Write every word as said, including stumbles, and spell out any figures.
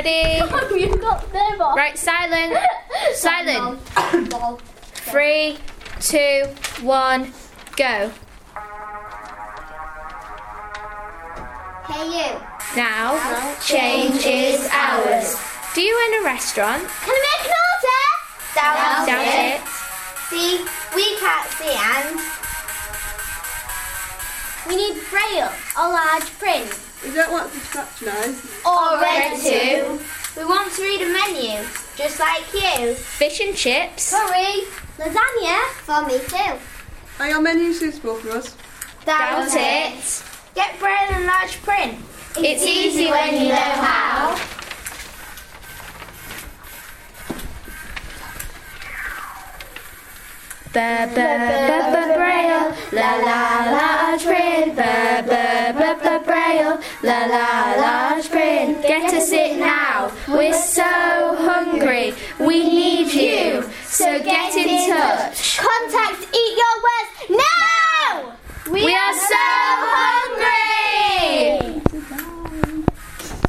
Ready? Oh, you got them off. Right, silent. Silent. Ball. Three, two, one, go. Hey you. Now, change is ours. Do you own a restaurant? Can I make an order? Doubt, Doubt it. See, we can't see and we need braille or large print. We don't want to patronise. Or red red too. too. We want to read a menu, just like you. Fish and chips. Curry, lasagna. For me too. Are your menus suitable for us? Doubt it. Get braille and large print. It's easy when you know how. Ba ba ba ba braille, la la large print. Ba ba ba ba braille, la la large print. Get a sit now, we're so hungry, we need you, so get in touch. Contact Eat Your